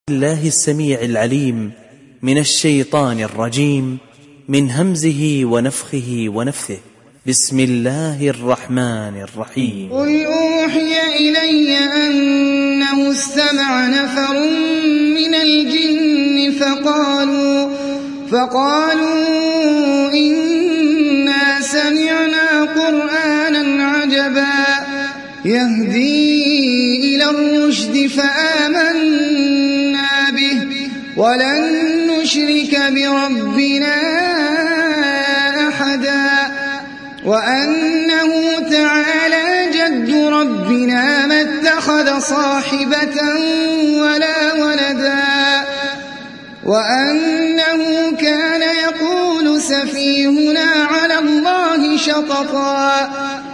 الله السميع العليم من الشيطان الرجيم من همزه ونفخه ونفثه. بسم الله الرحمن الرحيم. قل أوحي إلي أنه استمع نفر من الجن فقالوا إنا سمعنا قرآنا عجبا يهدي إلى الرشد فآمنا به ولن نشرك بربنا أحدا وأنه تعالى جد ربنا ما اتخذ صاحبة ولا ولدا وأنه كان يقول سفيهنا على الله شططا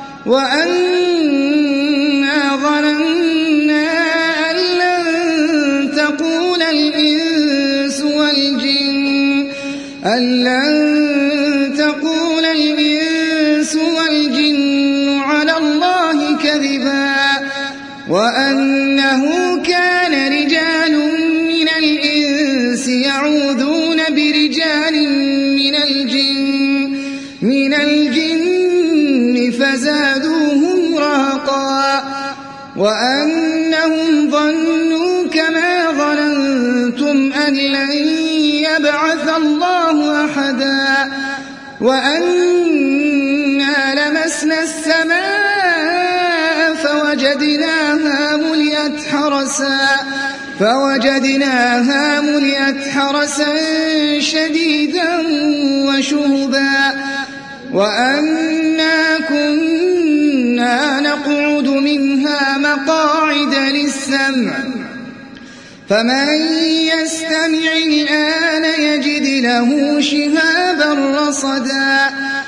وأنا ظننا أن لن تقول الإنس والجن على الله كذبا وأنه كان رجال من الإنس يعوذون برجال من الجن فزادوهم رهقا وأنهم ظنوا كما ظننتم أن لن يبعث الله أحدا وأنا لمسنا السماء فوجدناها ملئت حرسا شديدا وشهبا وأنا كنا نقعد منها مقاعد للسمع فمن يستمع الآن يجد له شهابا رصدا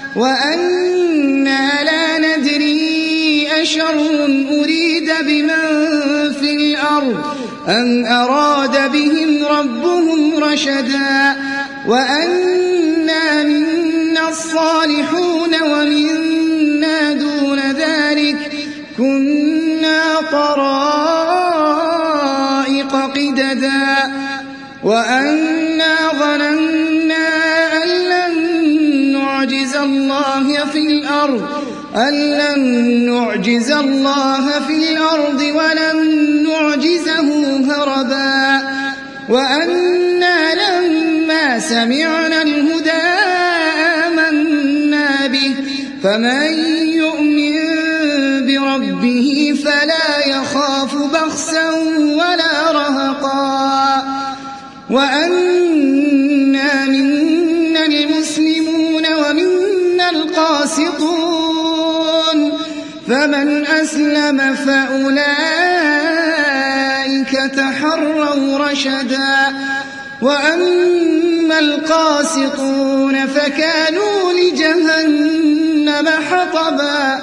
وأنا لا ندري أشر أريد بمن في الأرض أم أراد بهم ربهم رشدا وأنا منا الصالحون ومنا دون ذلك كنا طرائق قددا وأنا ظننا أن لن نعجز الله في الأرض ولن نعجزه هربا وأنا لما سمعنا الهدى آمنا به فمن يؤمن بربه فلا يخاف بخسا ولا رهقا وأنا منا المسلمون ومنا القاسطون فمن أسلم فأولئك تحروا رشدا وأما القاسطون فكانوا لجهنم حطبا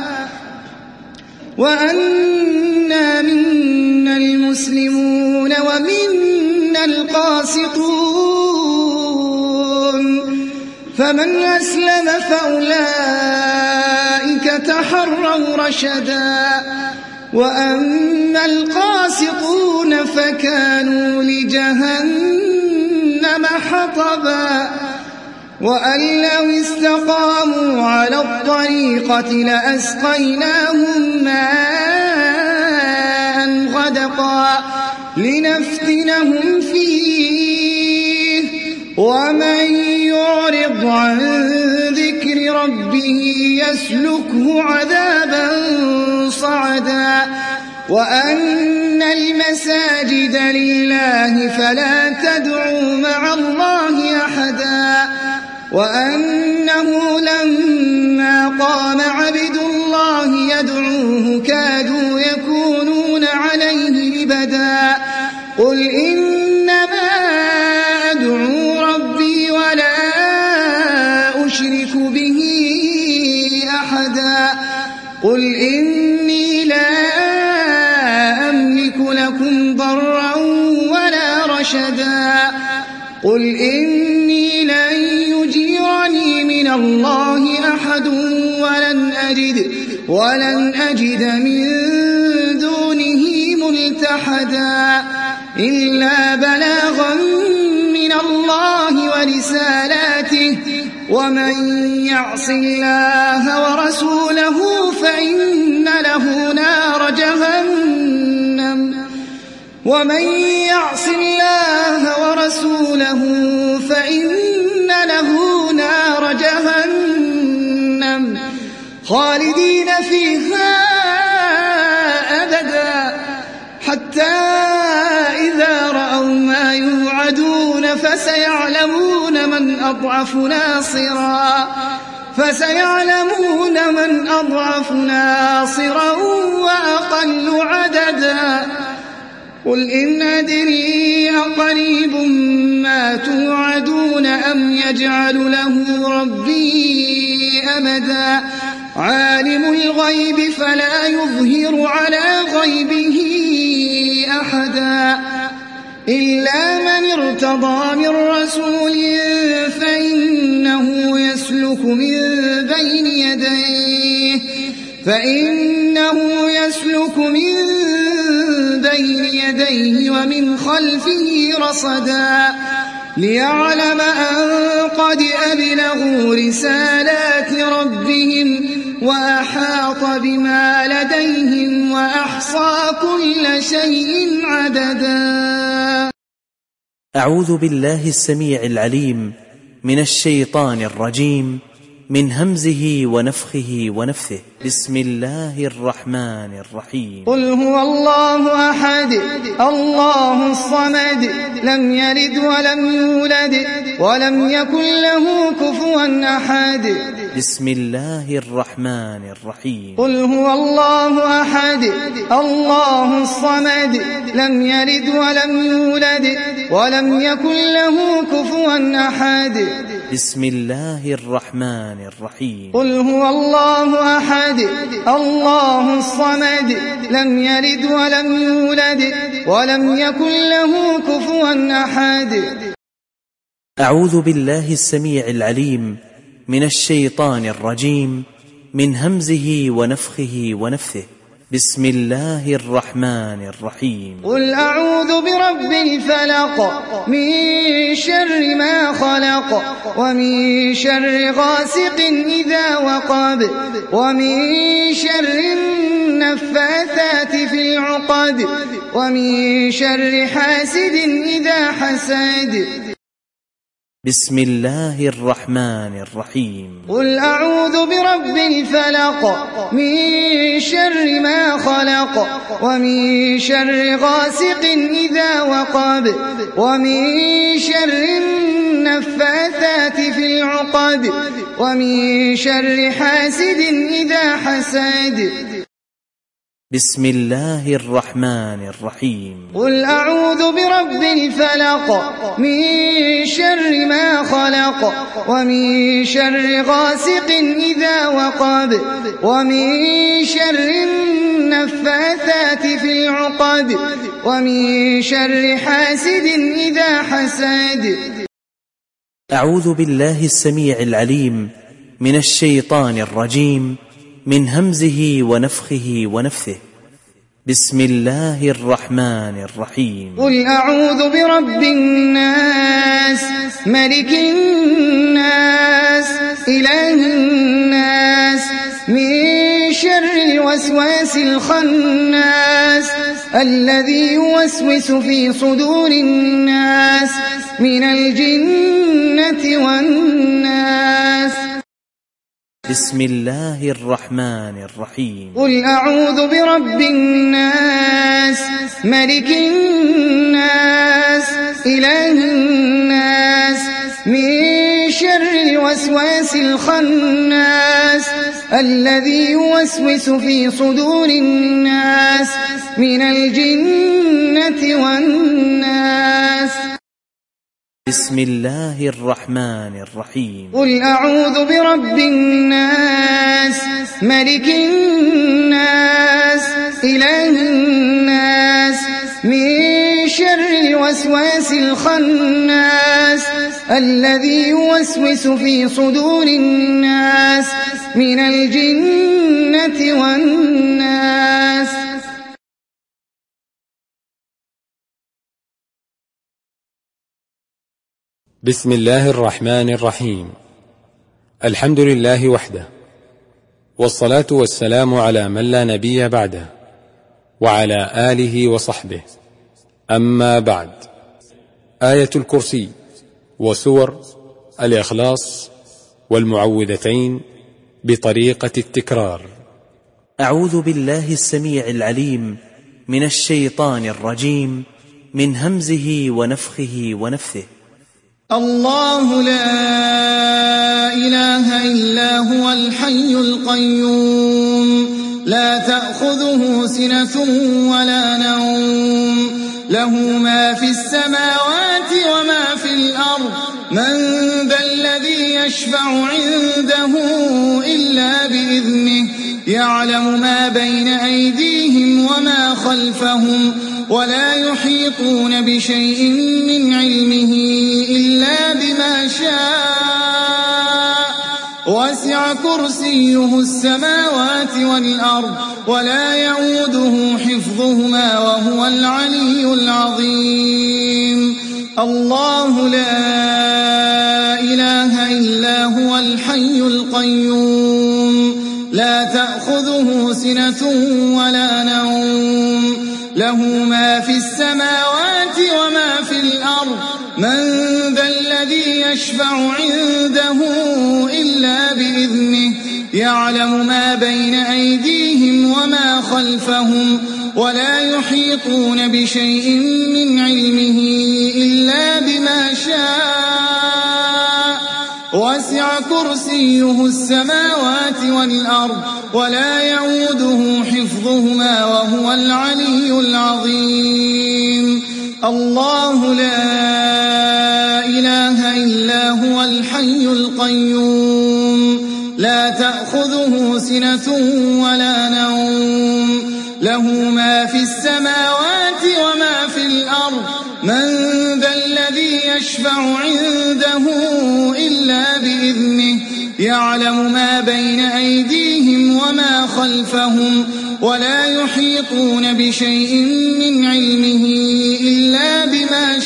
وأنا منا المسلمون ومنا القاسطون فمن أسلم فأولئك تحروا رشدا وأما القاسطون فكانوا لجهنم حطبا وأن لو استقاموا على الطريقة لأسقيناهم ماء غدقا لنفتنهم فيه ومن يعرض عن ذكر ربه يسلكه عذابا صعدا وأن المساجد لله فلا تدعوا مع الله أحدا وأنه لما قام عبد الله يدعوه كادوا يكونون عليه لبدا قل إنما أدعو ربي ولا أشرك به أحدا قل إني لا أملك لكم ضرا ولا رشدا قل إني لن يجيرني من الله أحد ولن أجد من دونه ملتحدا إلا بلاغا ومن يعص الله ورسوله فإن له نار جهنم ومن يعص الله ورسوله فإن له نار جهنم خالدين فيها أبدا حتى إذا رأوا ما يوعدون فسيعلمون من أضعف ناصرا وأقل عددا قل إن أدري أقريب ما توعدون أم يجعل له ربي أمدا عالم الغيب فلا يظهر على غيبه أحدا إلا من ارتضى من رسول فإنه يسلك من بين يديه ومن خلفه رصدا ليعلم أن قد أبلغوا رسالات ربهم وأحاط بما لديهم وأحصى كل شيء عددا. أعوذ بالله السميع العليم من الشيطان الرجيم من همزه ونفخه ونفثه. بسم الله الرحمن الرحيم. قل هو الله أحد الله الصمد لم يلد ولم يولد ولم يكن له كفوا أحد. بسم الله الرحمن الرحيم. قل هو الله أحد الله الصمد لم يلد ولم يولد ولم يكن له كفوا أحد. بسم الله الرحمن الرحيم. قل هو الله أحد الله الصمد لم يلد ولم يولد ولم يكن له كفوا أحد. أعوذ بالله السميع العليم من الشيطان الرجيم من همزه ونفخه ونفثه. بسم الله الرحمن الرحيم. قل أعوذ برب الفلق من شر ما خلق ومن شر غاسق إذا وقب ومن شر النفاثات في العقد ومن شر حاسد إذا حسد. بسم الله الرحمن الرحيم. قل أعوذ برب الفلق من شر ما خلق ومن شر غاسق إذا وقب ومن شر النفاثات في العقد ومن شر حاسد إذا حسد. بسم الله الرحمن الرحيم. قل أعوذ برب الفلق من شر ما خلق ومن شر غاسق إذا وقب ومن شر النفاثات في العقد ومن شر حاسد إذا حسد. أعوذ بالله السميع العليم من الشيطان الرجيم من همزه ونفخه ونفثه. بسم الله الرحمن الرحيم. قل أعوذ برب الناس ملك الناس إله الناس من شر الوسواس الخناس الذي يوسوس في صدور الناس من الجنة والناس. بسم الله الرحمن الرحيم. قل أعوذ برب الناس ملك الناس إله الناس من شر الوسواس الخناس الذي يوسوس في صدور الناس من الجنة والناس. بسم الله الرحمن الرحيم. قل أعوذ برب الناس ملك الناس إله الناس من شر الوسواس الخناس الذي يوسوس في صدور الناس من الجنة والناس. بسم الله الرحمن الرحيم. الحمد لله وحده، والصلاة والسلام على من لا نبي بعده، وعلى آله وصحبه. أما بعد، آية الكرسي وسور الإخلاص والمعوذتين بطريقة التكرار. أعوذ بالله السميع العليم من الشيطان الرجيم، من همزه ونفخه ونفثه. الله لا إله إلا هو الحي القيوم، لا تأخذه سنة ولا نوم، له ما في السماوات وما في الأرض، من ذا الذي يشفع عنده إلا بإذنه، يعلم ما بين أيديهم وما خلفهم، ولا يحيطون بشيء من علمه إلا بما شاء، وسع كرسيه السماوات والأرض، ولا يؤوده حفظهما وهو العلي العظيم. الله لا إله إلا هو الحي القيوم، لا تأخذه سنة ولا نوم، له ما في السماوات وما في الأرض، من ذا الذي يشفع عنده إلا بإذنه، يعلم ما بين أيديهم وما خلفهم، ولا يحيطون بشيء من علمه إلا بما شاء، وسع كرسيه السماوات والأرض، ولا يؤوده حفظهما وهو العلي العظيم. الله لا إله إلا هو الحي القيوم، لا تأخذه سنة ولا نوم، له ما في السماوات وما في الأرض، من ذا الذي يشفع عنده إلا بإذنه، يعلم ما بين أيديهم وما خلفهم، ولا يحيطون بشيء من علمه إلا بما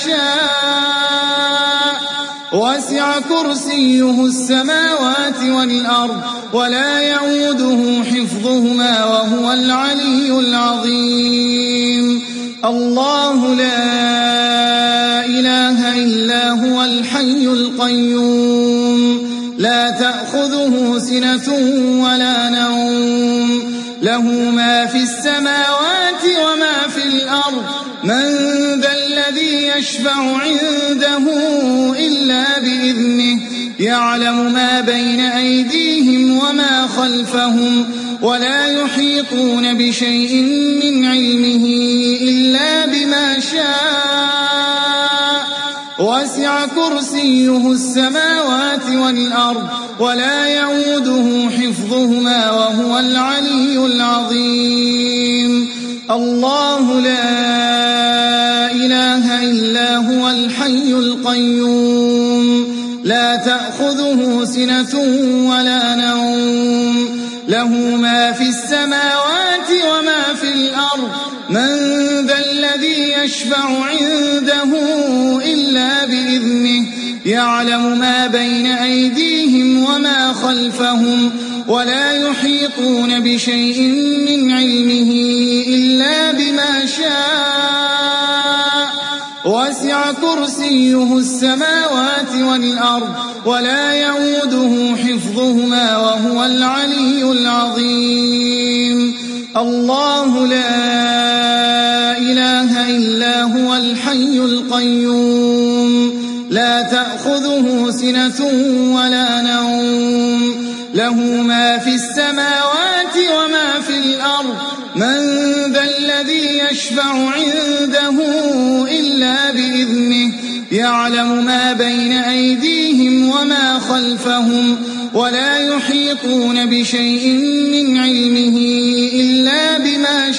شاء، وسع كرسيه السماوات والأرض، ولا يؤوده حفظهما وهو العلي العظيم. الله لا إله إلا هو الحي القيوم، لا تأخذه سنة ولا نوم، له ما في السماوات وما في الأرض، من ذا الذي يشفع عنده إلا بإذنه، يعلم ما بين أيديهم وما خلفهم، ولا يحيطون بشيء من علمه إلا بما شاء، وسع كرسيه السماوات والأرض، ولا يؤوده حفظهما وهو العلي العظيم. الله لا إله إلا هو الحي القيوم، لا تأخذه سنة ولا نوم، له ما في السماوات وما في الأرض، من ذا الذي يشفع عنده إلا بإذنه، يعلم ما بين أيديهم وما خلفهم، ولا يحيطون بشيء من علمه إلا بما شاء، وسع كرسيه السماوات والأرض، ولا يؤوده حفظهما وهو العلي العظيم. الله لا إله إلا هو الحي القيوم، لا تأخذه سنة ولا نوم، له ما في السماوات وما في الأرض، من ذا الذي يشفع عنده إلا بإذنه، يعلم ما بين أيديهم وما خلفهم، ولا يحيطون بشيء من علمه إلا بما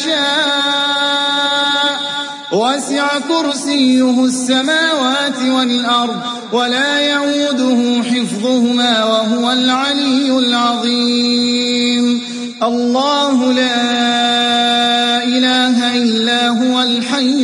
شاء، وسع كرسيه السماوات والأرض، ولا يؤوده حفظهما وهو العلي العظيم. الله لا إله إلا هو الحي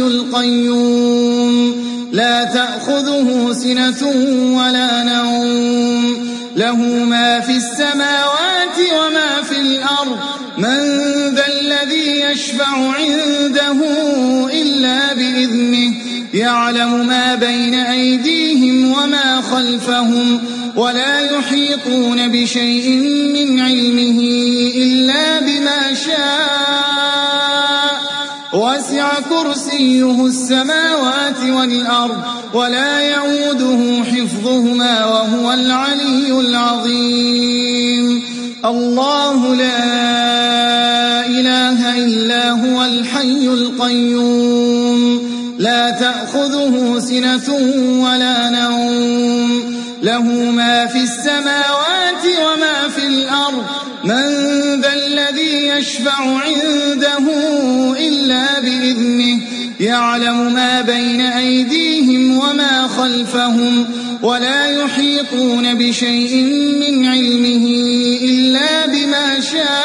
القيوم، لا تأخذه سنة ولا نوم، له ما في السماوات وما في الأرض من ذا الذي يشفع عنده إلا بإذنه يعلم ما بين أيديهم وما خلفهم ولا يحيطون بشيء من علمه إلا بما شاء وسع كرسيه السماوات والأرض ولا يؤوده حفظهما وهو العلي العظيم الله لا إله إلا هو الحي القيوم لا تأخذه سنة ولا نوم له ما في السماوات وما في الأرض من ذا الذي يشفع عنده إلا بإذنه يعلم ما بين أيديهم وما خلفهم ولا يحيطون بشيء من علمه إلا بما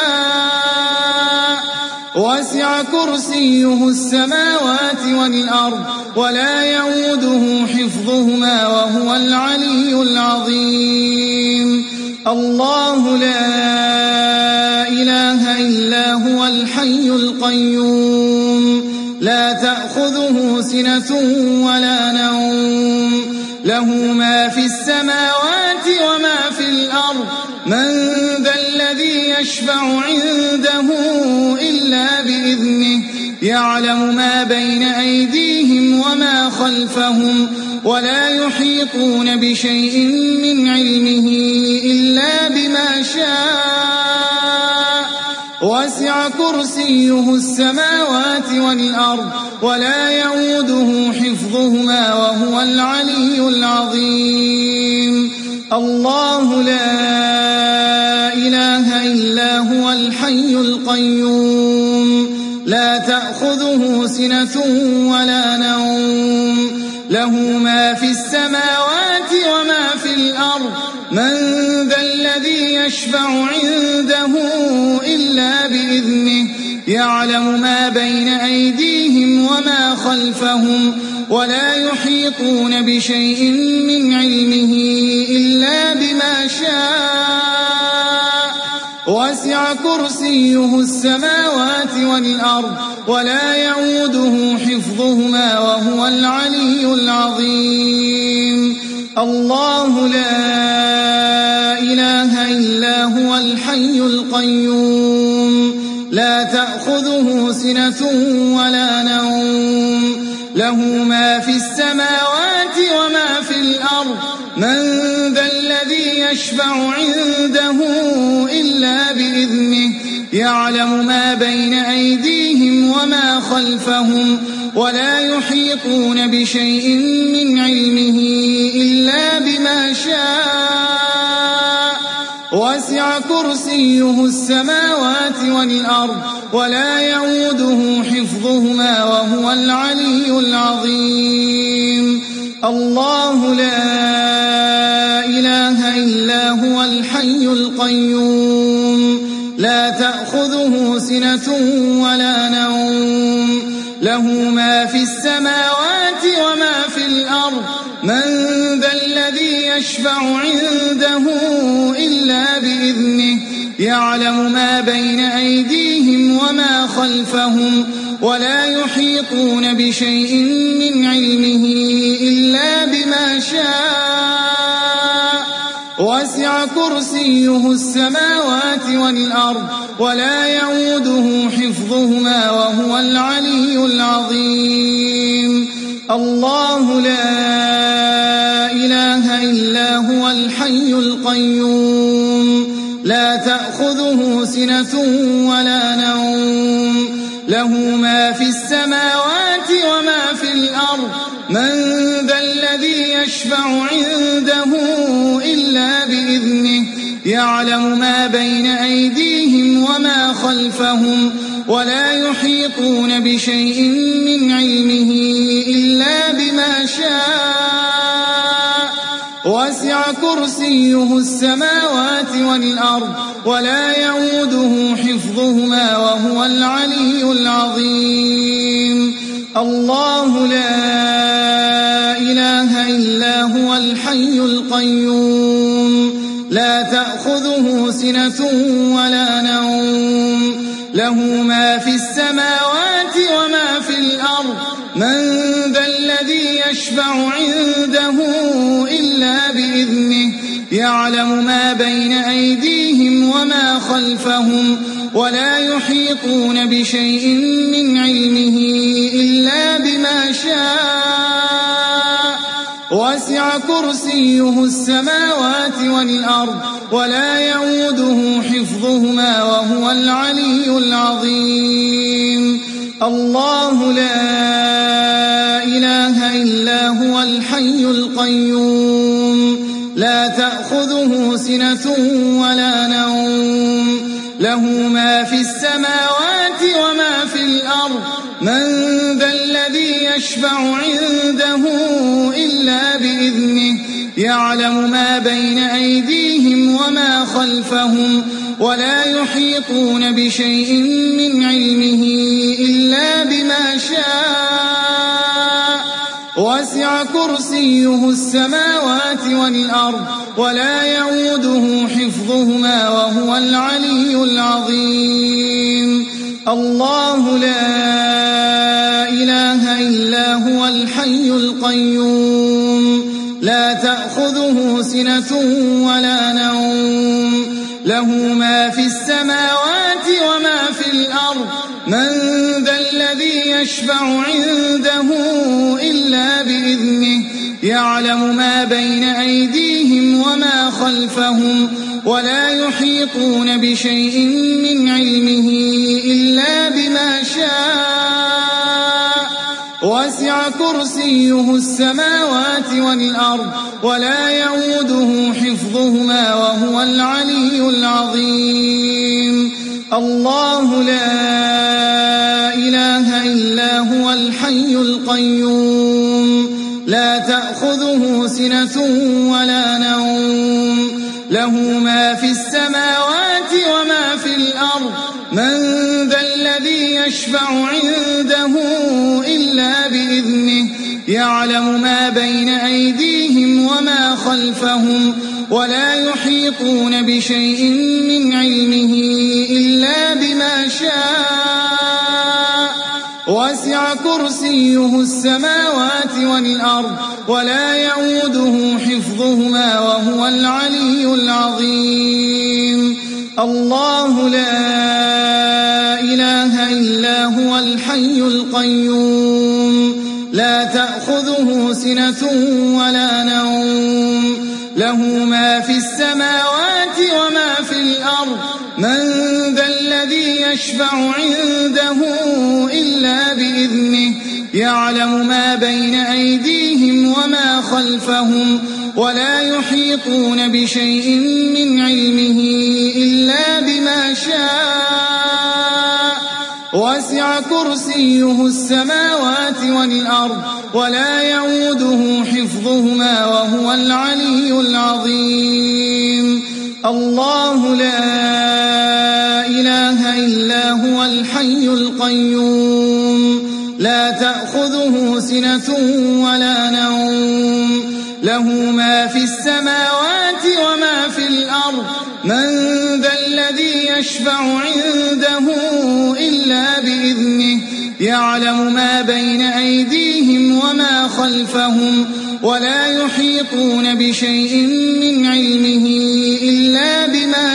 شاء وسع كرسيه السماوات والأرض ولا يؤوده حفظهما وهو العلي العظيم الله لا إله إلا هو الحي القيوم لا تأخذه سنة ولا نوم له ما في السماوات وما في الأرض من ذا الذي يشفع عنده إلا بإذنه يعلم ما بين أيديهم وما خلفهم ولا يحيطون بشيء من علمه إلا بما شاء وسع كرسيه السماوات والأرض ولا يؤوده حفظهما وهو العلي العظيم الله لا إله إلا هو الحي القيوم لا تأخذه سنة ولا نوم له ما في السماوات وما في الأرض من ذا الذي يشفع عنده إلا بإذنه يعلم ما بين أيديهم وما خلفهم ولا يحيطون بشيء من علمه إلا بما شاء وسع كرسيه السماوات والأرض ولا يؤوده حفظهما وهو العلي العظيم الله لا إله إلا هو الحي القيوم لا تأخذه سنة ولا نوم له ما في السماوات وما في الأرض من ذا الذي يشفع عنده إلا بإذنه يعلم ما بين أيديهم وما خلفهم ولا يحيطون بشيء من علمه إلا بما شاء وسع كرسيه السماوات والأرض ولا يؤوده حفظهما وهو العلي العظيم الله لا إله إلا هو الحي القيوم لا تأخذه سنة ولا نوم له ما في السماوات وما في الأرض من ذا الذي يشفع عنده إلا بإذنه يعلم ما بين أيديهم وما خلفهم ولا يحيطون بشيء من علمه إلا بما شاء وسع كرسيه السماوات والأرض ولا يؤوده حفظهما وهو العلي العظيم الله لا إله إلا هو الحي القيوم لا تأخذه سنة ولا نوم له ما في السماوات وما في الأرض من ذا الذي يشفع عنده إلا بإذنه يعلم ما بين أيديهم وما خلفهم ولا يحيطون بشيء من علمه إلا بما شاء وسع كرسيه السماوات والأرض ولا يؤوده حفظهما وهو العلي العظيم الله لا إله إلا هو الحي القيوم لا تأخذه سنة ولا نوم له ما في السماوات وما في الأرض من ذا الذي يشفع عنده إلا بإذنه يعلم ما بين أيديهم وما خلفهم ولا يحيطون بشيء من علمه إلا بما شاء وسع كرسيه السماوات والأرض ولا يؤوده حفظهما وهو العلي العظيم الله لا إله إلا هو الحي القيوم لا تأخذه سنة ولا نوم له ما في السماوات وما في الأرض من ذا الذي يشفع عنده إلا بإذنه يعلم ما بين أيديهم وما خلفهم ولا يحيطون بشيء من علمه إلا بما شاء وسع كرسيه السماوات والأرض ولا يؤوده حفظهما وهو العلي العظيم الله لا إله إلا هو الحي القيوم لا تأخذه سنة ولا نوم له ما في السماوات وما في الأرض من ذا الذي يشفع عنده إلا بإذنه يعلم ما بين أيديهم وما خلفهم ولا يحيطون بشيء من علمه إلا بما شاء وسع كرسيه السماوات والأرض ولا يؤوده حفظهما وهو العلي العظيم الله لا إله إلا هو الحي القيوم لا تأخذه سنة ولا نوم له ما في السماوات وما في الأرض من ذا الذي يشفع عنده إلا بإذنه يعلم ما بين أيديهم وما خلفهم ولا يحيطون بشيء من علمه إلا بما شاء وسع كرسيه السماوات والأرض ولا يؤوده حفظهما وهو العلي العظيم الله لا إله إلا هو الحي القيوم لا تأخذه سنة ولا نوم له ما في السماوات وما في الأرض من ذا الذي يشفع عنده إلا بإذنه يعلم ما بين أيديهم وما خلفهم ولا يحيطون بشيء من علمه إلا بما شاء وسع كرسيه السماوات والأرض ولا يؤوده حفظهما وهو العلي العظيم الله لا إله إلا هو الحي القيوم لا تأخذه سنة ولا نوم له ما في السماوات وما في الأرض من ذا الذي يشفع عنده إلا بإذنه يعلم ما بين أيديهم وما خلفهم ولا يحيطون بشيء من علمه إلا بما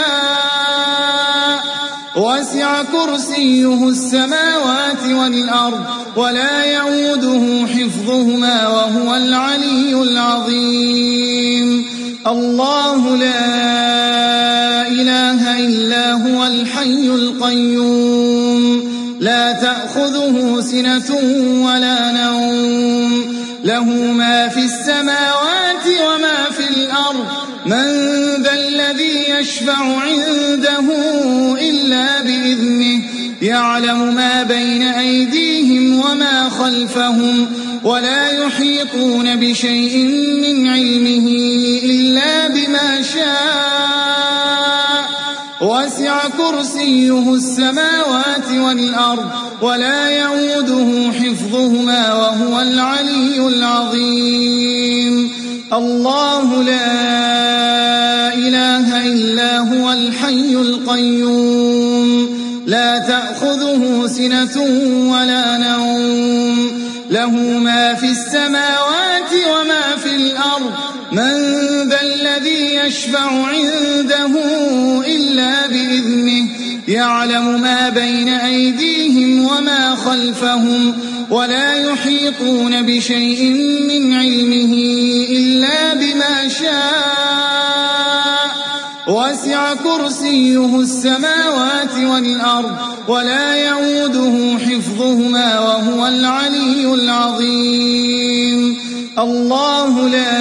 شاء وسع كرسيه السماوات والأرض ولا يؤوده حفظهما وهو العلي العظيم الله لا إله إلا هو الحي القيوم لا تأخذه سنة ولا نوم له ما في السماوات وما في الأرض من ذا الذي يشفع عنده إلا بإذنه يعلم ما بين أيديهم وما خلفهم ولا يحيطون بشيء من علمه إلا بما شاء وسع كرسيه السماوات والأرض ولا يؤوده حفظهما وهو العلي العظيم الله لا سِنَةٌ وَلَا نَوْمٌ لَهُ مَا فِي السَّمَاوَاتِ وَمَا فِي الْأَرْضِ مَنْ ذَا الَّذِي يَشْفَعُ عِنْدَهُ إِلَّا بِإِذْنِهِ يَعْلَمُ مَا بَيْنَ أَيْدِيهِمْ وَمَا خَلْفَهُمْ وَلَا يُحِيطُونَ بِشَيْءٍ مِّنْ عِلْمِهِ إِلَّا بِمَا شَاءَ وَسِعَ كُرْسِيُّهُ السَّمَاوَاتِ وَالْأَرْضَ وَلَا يَئُودُهُ حِفْظُهُمَا وَهُوَ الْعَلِيُّ الْعَظِيمُ الله لا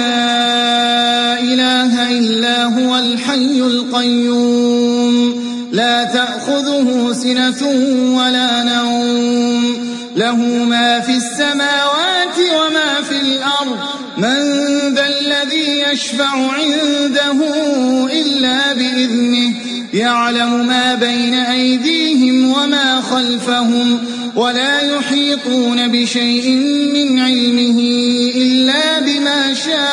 إله إلا هو الحي القيوم لا تأخذه سنة ولا نوم له ما في السماوات وما في الأرض من ذا الذي يشفع عنده إلا بإذنه يعلم ما بين أيديهم وما خلفهم ولا يحيطون بشيء من علمه إلا بما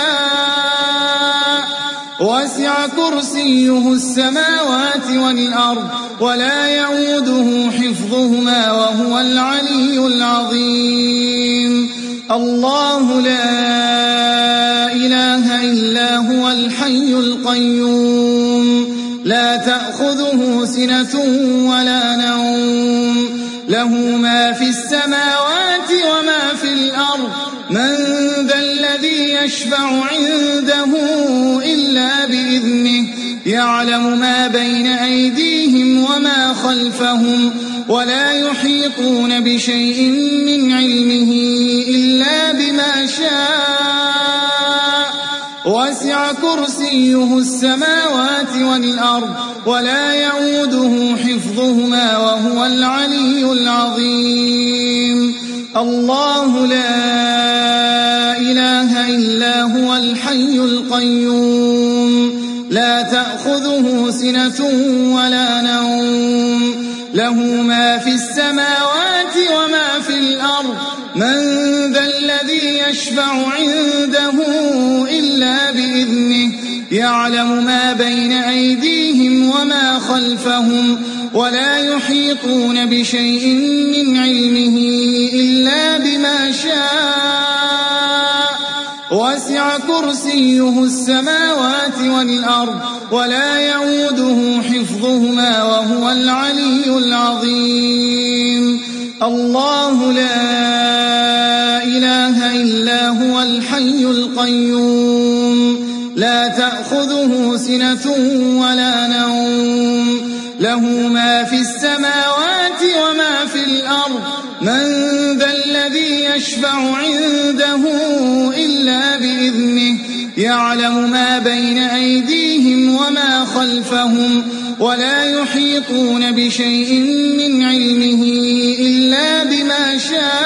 شاء وسع كرسيه السماوات والأرض ولا يئوده حفظهما وهو العلي العظيم الله لا إله إلا هو الحي القيوم لا تأخذه سنة ولا نوم له ما في السماوات وما في الأرض من ذا الذي يشفع عنده إلا بإذنه يعلم ما بين أيديهم وما خلفهم ولا يحيطون بشيء من علمه إلا بما شاء وسع كرسيه السماوات والأرض ولا يئوده حفظهما وهو العلي العظيم الله لا إله إلا هو الحي القيوم لا تأخذه سنة ولا نوم له ما في السماوات وما في الأرض من ذا الذي يشفع عنده إلا بإذنه يعلم ما بين أيديهم وما خلفهم ولا يحيطون بشيء من علمه إلا بما شاء وسع كرسيه السماوات والأرض ولا يئوده حفظهما وهو العلي العظيم الله لا إله إلا هو الحي القيوم لا تأخذه سنة ولا نوم له ما في السماوات وما في الأرض من ذا الذي يشفع عنده إلا بإذنه يعلم ما بين أيديهم وما خلفهم ولا يحيطون بشيء من علمه إلا بما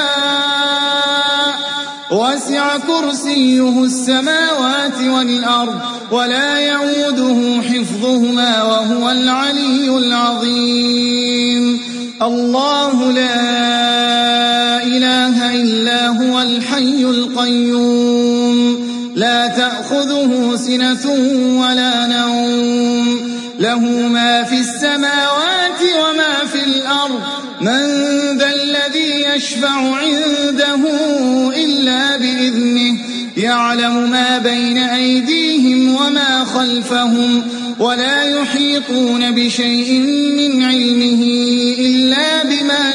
شاء وسع كرسيه السماوات والأرض ولا يئوده حفظهما وهو العلي العظيم الله لا إله إلا هو الحي القيوم لا تأخذه سنة ولا نوم له ما في السماوات وما في الأرض من ذا الذي يشفع عنده إلا بإذنه يعلم ما بين أيديهم وما خلفهم ولا يحيطون بشيء من علمه إلا بما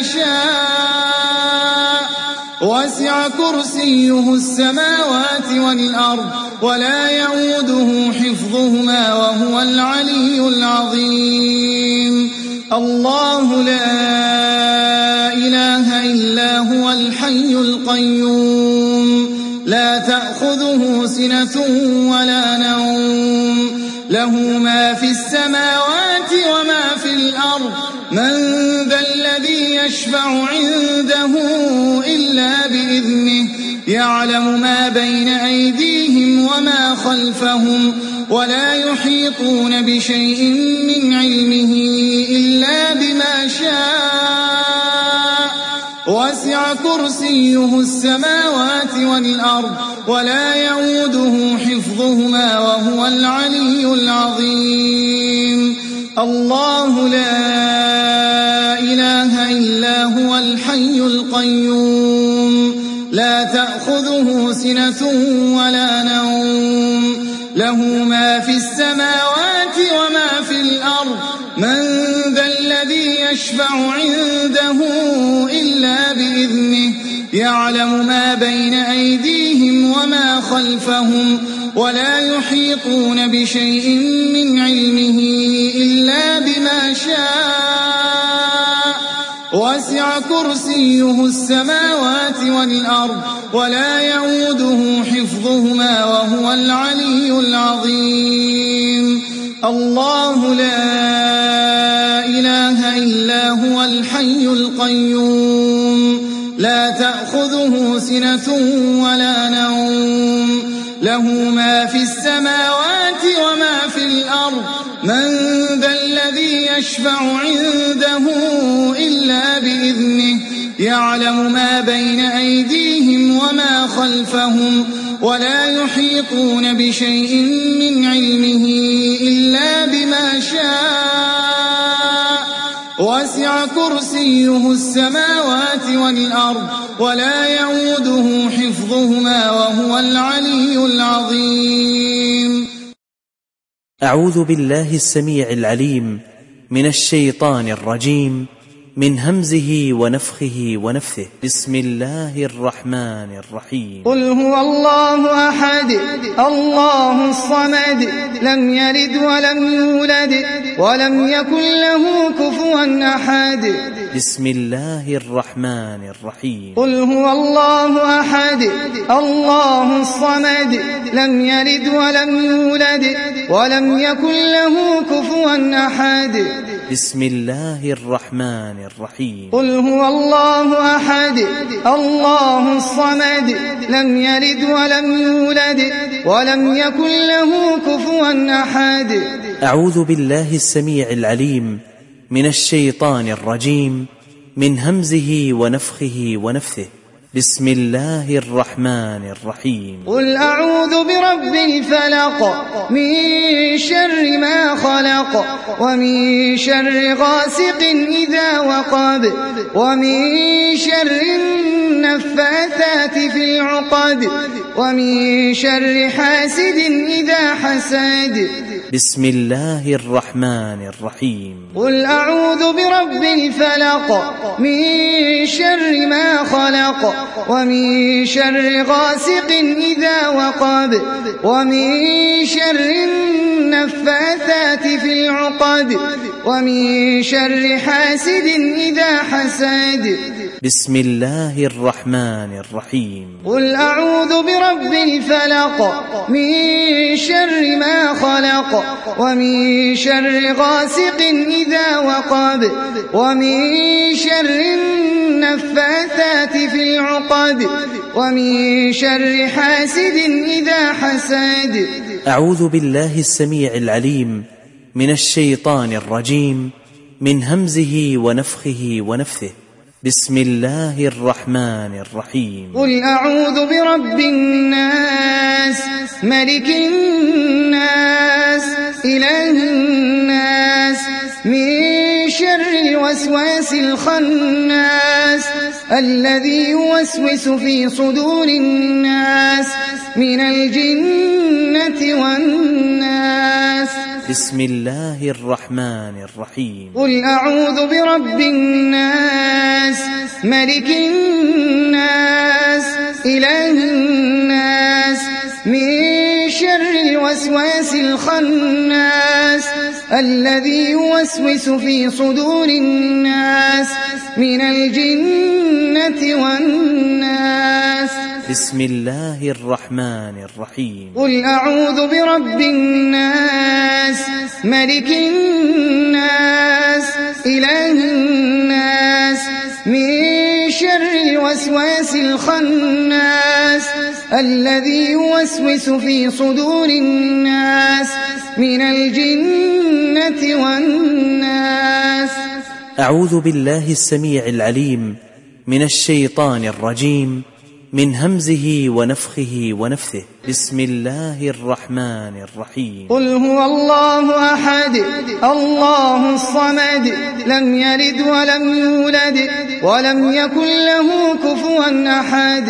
شاء وسع كرسيه السماوات والأرض ولا يئوده حفظهما وهو العلي العظيم الله لا إله إلا هو الحي القيوم لا تأخذه سنة ولا نوم له ما في السماوات وما في الأرض من ذا الذي يشفع عنده إلا بإذنه يعلم ما بين أيديهم وما خلفهم ولا يحيطون بشيء من علمه إلا بما شاء وسع كرسيه السماوات والأرض ولا يئوده حفظهما وهو العلي العظيم الله لا إله إلا هو سنة ولا نوم له ما في السماوات وما في الأرض من ذا الذي يشفع عنده إلا بإذنه يعلم ما بين أيديهم وما خلفهم ولا يحيطون بشيء من علمه إلا بما شاء وسع كرسيه السماوات والأرض ولا يؤوده حفظهما وهو العلي العظيم الله لا إله إلا هو الحي القيوم لا تأخذه سنة ولا نوم له ما في السماوات وما في الأرض من ذا الذي يشفع عنده إلا بإذنه يعلم ما بين أيديهم وما خلفهم ولا يحيطون بشيء من علمه إلا بما شاء وسع كرسيه السماوات والأرض ولا يؤوده حفظهما وهو العلي العظيم. أعوذ بالله السميع العليم من الشيطان الرجيم من همزه ونفخه ونفثه. بسم الله الرحمن الرحيم. قل هو الله أحد الله الصمد لم يلد ولم يولد ولم يكن له كفوا أحد. بسم الله الرحمن الرحيم. قل هو الله أحد الله الصمد لم يلد ولم يولد ولم يكن له كفوا أحد. بسم الله الرحمن الرحيم. قل هو الله أحد الله الصمد لم يلد ولم يولد ولم يكن له كفوا أحد. أعوذ بالله السميع العليم من الشيطان الرجيم من همزه ونفخه ونفثه. بسم الله الرحمن الرحيم. قل أعوذ برب الفلق من شر ما خلق ومن شر غاسق إذا وقب ومن شر النفاثات في العقد ومن شر حاسد إذا حسد. بسم الله الرحمن الرحيم. قل أعوذ برب الفلق من شر ما خلق ومن شر غاسق إذا وقب ومن شر النفاثات في العقد ومن شر حاسد إذا حسد. بسم الله الرحمن الرحيم. قل أعوذ برب الفلق من شر ما خلق ومن شر غاسق إذا وقب ومن شر النفاثات في العقد ومن شر حاسد إذا حسد. أعوذ بالله السميع العليم من الشيطان الرجيم من همزه ونفخه ونفثه. بسم الله الرحمن الرحيم. قل أعوذ برب الناس ملك الناس إله الناس من شر الوسواس الخناس الذي يوسوس في صدور الناس من الجنة والناس. بسم الله الرحمن الرحيم. قل أعوذ برب الناس ملك الناس إله الناس من شر الوسواس الخناس الذي يوسوس في صدور الناس من الجنة والناس. بسم الله الرحمن الرحيم. قل أعوذ برب الناس ملك الناس إله الناس من شر الوسواس الخناس الذي يوسوس في صدور الناس من الجنة والناس. أعوذ بالله السميع العليم من الشيطان الرجيم من همزه ونفخه ونفثه. بسم الله الرحمن الرحيم. قل هو الله أحد الله الصمد لم يلد ولم يولد ولم يكن له كفوا أحد.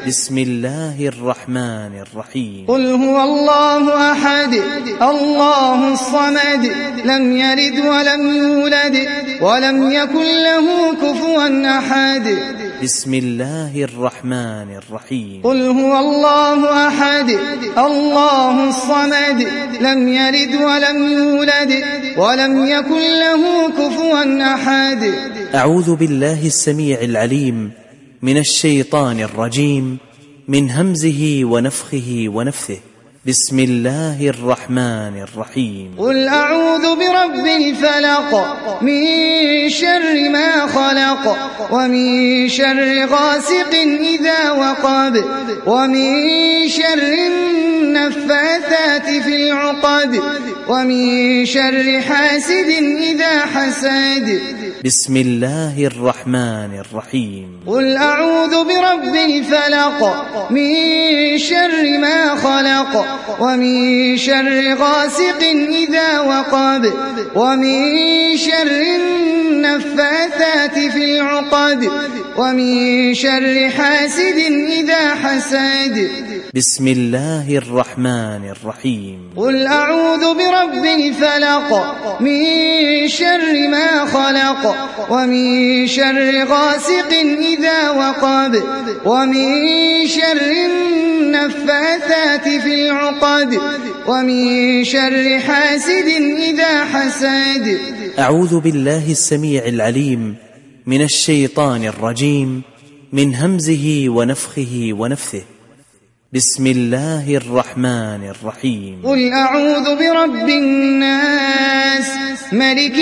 بسم الله الرحمن الرحيم قل هو الله أحد الله الصمد لم يلد ولم يولد ولم يكن له كفوا أحد بسم الله الرحمن الرحيم قل هو الله أحد الله الصمد لم يلد ولم يولد ولم يكن له كفوا أحد. أعوذ بالله السميع العليم من الشيطان الرجيم من همزه ونفخه ونفثه. بسم الله الرحمن الرحيم قل أعوذ برب الفلق من شر ما خلق ومن شر غاسق إذا وقب ومن شر النفاثات في العقد ومن شر حاسد إذا حسد. بسم الله الرحمن الرحيم قل أعوذ برب الفلق من شر ما خلق ومن شر غاسق إذا وقب ومن شر النفاثات في العقد ومن شر حاسد إذا حسد. بسم الله الرحمن الرحيم قل أعوذ برب الفلق من شر ما خلق ومن شر غاسق إذا وقب ومن شر النفاثات في العقد ومن شر حاسد إذا حسد. أعوذ بالله السميع العليم من الشيطان الرجيم من همزه ونفخه ونفثه. بسم الله الرحمن الرحيم قل أعوذ برب الناس ملك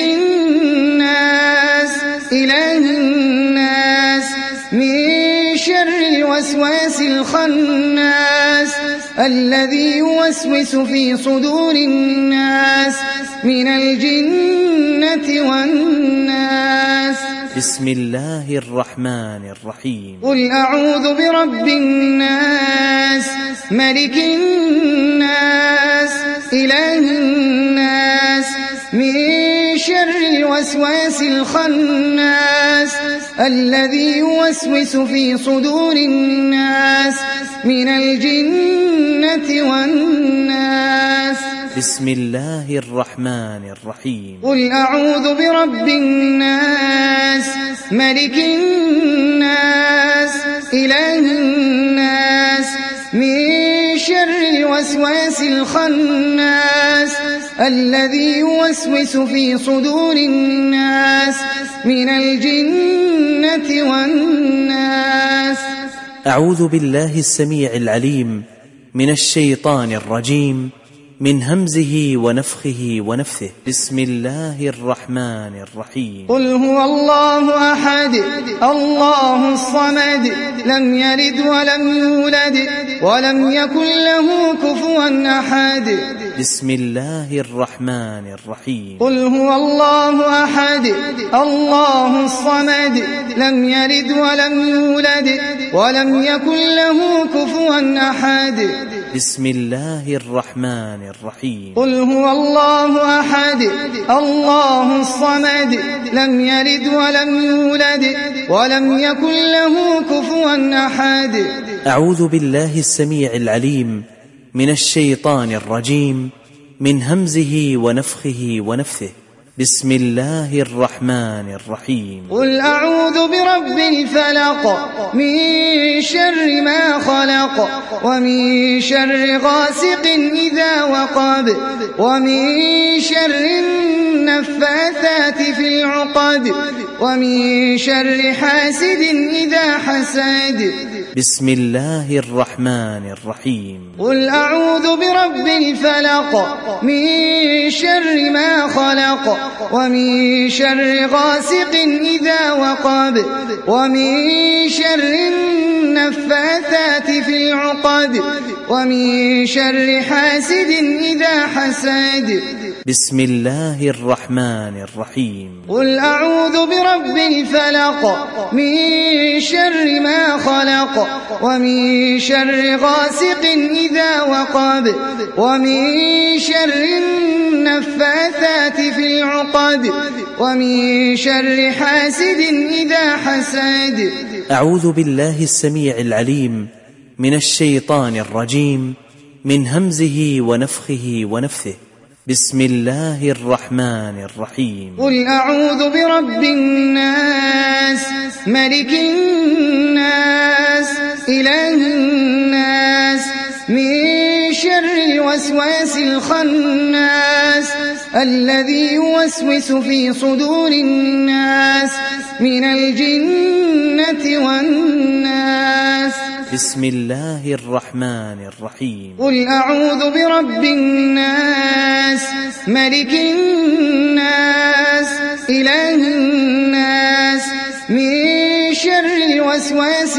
الناس إله الناس من شر الوسواس الخناس الذي يوسوس في صدور الناس من الجنة والناس. بسم الله الرحمن الرحيم قل أعوذ برب الناس ملك الناس إله الناس من شر الوسواس الخناس الذي يوسوس في صدور الناس من الجنة والناس. بسم الله الرحمن الرحيم قل أعوذ برب الناس ملك الناس إله الناس من شر الوسواس الخناس الذي يوسوس في صدور الناس من الجنة والناس. أعوذ بالله السميع العليم من الشيطان الرجيم من همزه ونفخه ونفثه. بسم الله الرحمن الرحيم قل هو الله أحد الله الصمد لم يلد ولم يولد ولم يكن له كفوا أحد. بسم الله الرحمن الرحيم قل هو الله أحد الله الصمد لم يلد ولم يولد ولم يكن له كفوا أحد. بسم الله الرحمن الرحيم قل هو الله أحد الله الصمد لم يلد ولم يولد ولم يكن له كفوا أحد. أعوذ بالله السميع العليم من الشيطان الرجيم من همزه ونفخه ونفثه. بسم الله الرحمن الرحيم قل أعوذ برب الفلق من شر ما خلق ومن شر غاسق إذا وقب ومن شر النفاثات في العقد ومن شر حاسد إذا حسد. بسم الله الرحمن الرحيم قل أعوذ برب الفلق من شر ما خلق ومن شر غاسق إذا وقب ومن شر النفاثات في العقد ومن شر حاسد إذا حسد. بسم الله الرحمن الرحيم قل أعوذ برب الفلق من شر ما خلق ومن شر غاسق إذا وقب ومن شر النفاثات في العقد ومن شر حاسد إذا حسد. أعوذ بالله السميع العليم من الشيطان الرجيم من همزه ونفخه ونفثه. بسم الله الرحمن الرحيم. قل أعوذ برب الناس ملك الناس إله الناس من شر الوسواس الخناس الذي يوسوس في صدور الناس من الجنة والناس. بسم الله الرحمن الرحيم. قل أعوذ برب الناس ملك الناس إله الناس من شر الوسواس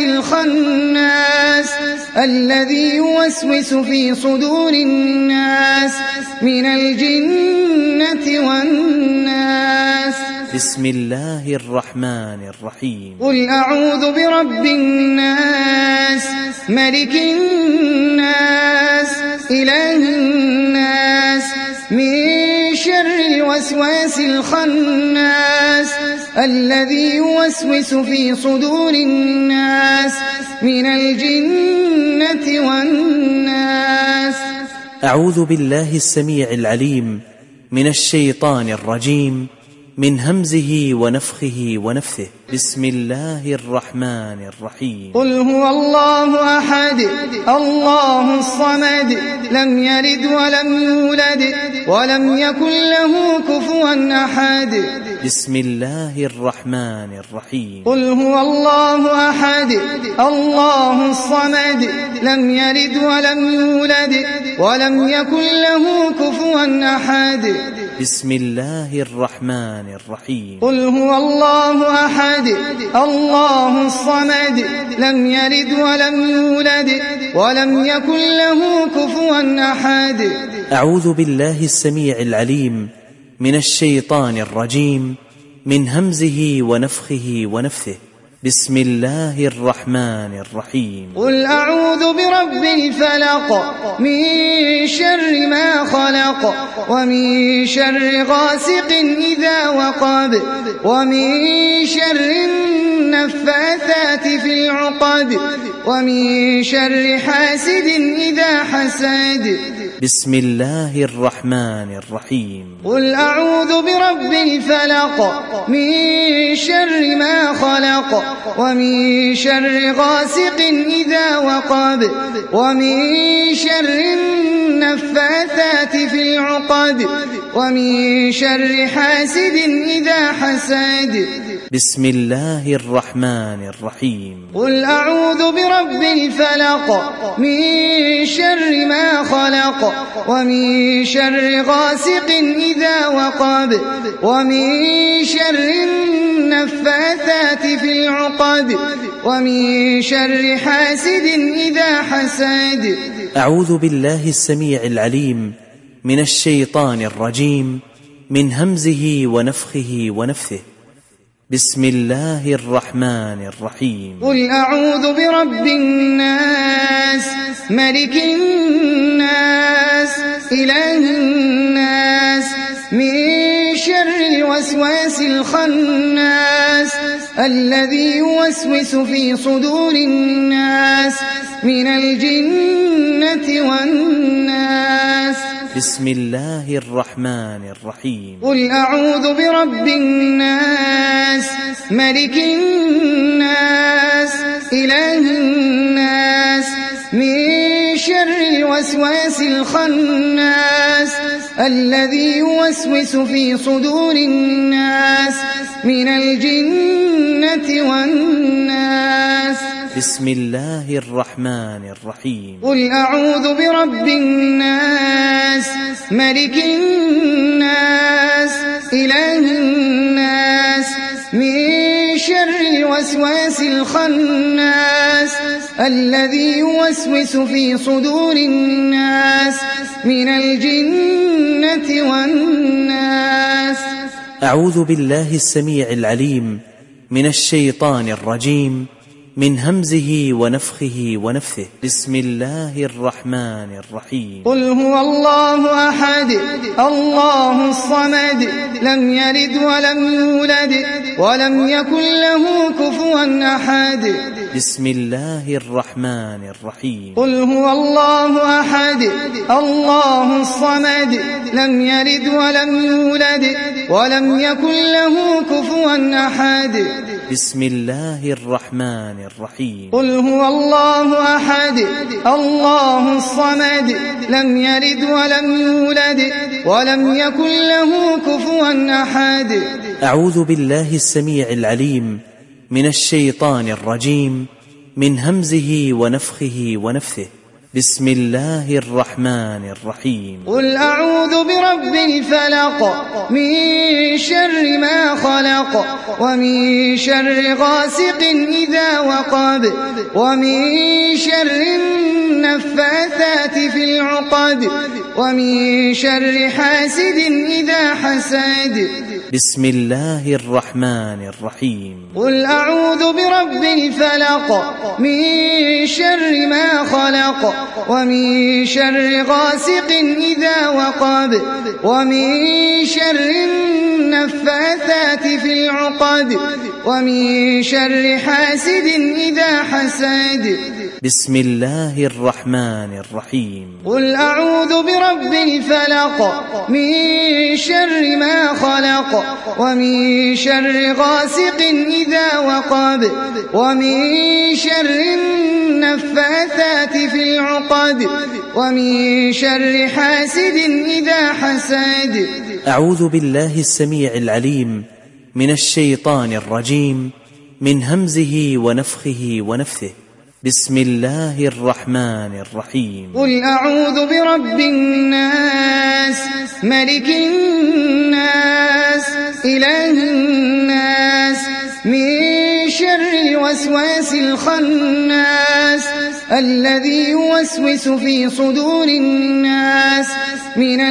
الخناس الذي يوسوس في صدور الناس من الجنة والناس. بسم الله الرحمن الرحيم. قل أعوذ برب الناس ملك الناس إله الناس من شر الوسواس الخناس الذي يوسوس في صدور الناس من الجنة والناس. أعوذ بالله السميع العليم من الشيطان الرجيم من همزه ونفخه ونفثه. بسم الله الرحمن الرحيم. قل هو الله أحد الله الصمد لم يلد ولم يولد ولم يكن له كفوا أحد. بسم الله الرحمن الرحيم. قل هو الله أحد الله الصمد لم يلد ولم يولد ولم يكن له كفوا أحد. بسم الله الرحمن الرحيم. قل هو الله أحد الله الصمد لم يلد ولم يولد ولم يكن له كفوا أحد. أعوذ بالله السميع العليم من الشيطان الرجيم من همزه ونفخه ونفثه. بسم الله الرحمن الرحيم. قل أعوذ برب الفلق من شر ما خلق ومن شر غاسق إذا وقب ومن شر النفاثات في العقد ومن شر حاسد إذا حسد. بسم الله الرحمن الرحيم. قل أعوذ برب الفلق من شر ما خلق ومن شر غاسق إذا وقب ومن شر النفاثات في العقد ومن شر حاسد إذا حسد. بسم الله الرحمن الرحيم. قل أعوذ برب الفلق من شر ما خلق ومن شر غاسق إذا وقب ومن شر النفاثات في العقد ومن شر حاسد إذا حسد. أعوذ بالله السميع العليم من الشيطان الرجيم من همزه ونفخه ونفثه. بسم الله الرحمن الرحيم. قل أعوذ برب الناس ملك الناس إله الناس من شر الوسواس الخناس الذي يوسوس في صدور الناس من الجنة والناس. بسم الله الرحمن الرحيم. قل أعوذ برب الناس ملك الناس إله الناس من شر الوسواس الخناس الذي يوسوس في صدور الناس من الجنة والناس. بسم الله الرحمن الرحيم. قل أعوذ برب الناس ملك الناس إله الناس من شر الوسواس الخناس الذي يوسوس في صدور الناس من الجنة والناس. أعوذ بالله السميع العليم من الشيطان الرجيم من همزه ونفخه ونفثه. بسم الله الرحمن الرحيم. قل هو الله أحد الله الصمد لم يلد ولم يولد ولم يكن له كفوا أحد. بسم الله الرحمن الرحيم قل هو الله أحد الله الصمد لم يلد ولم يولد ولم يكن له كفوا أحد بسم الله الرحمن الرحيم قل هو الله أحد الله الصمد لم يلد ولم يولد ولم يكن له كفوا أحد. أعوذ بالله السميع العليم من الشيطان الرجيم من همزه ونفخه ونفثه. بسم الله الرحمن الرحيم قل أعوذ برب الفلق من شر ما خلق ومن شر غاسق إذا وقب ومن شر النفاثات في العقد ومن شر حاسد إذا حسد. بسم الله الرحمن الرحيم قل أعوذ برب الفلق من شر ما خلق ومن شر غاسق إذا وقب ومن شر النفاثات في العقد ومن شر حاسد إذا حسد. بسم الله الرحمن الرحيم قل أعوذ برب الفلق من شر ما خلق ومن شر غاسق إذا وقب ومن شر النفاثات في العقد ومن شر حاسد إذا حسد. أعوذ بالله السميع العليم من الشيطان الرجيم من همزه ونفخه ونفثه. بسم الله الرحمن الرحيم قل أعوذ برب الناس ملك الناس إله الناس من شر الوسواس الخناس الذي يوسوس في صدور الناس من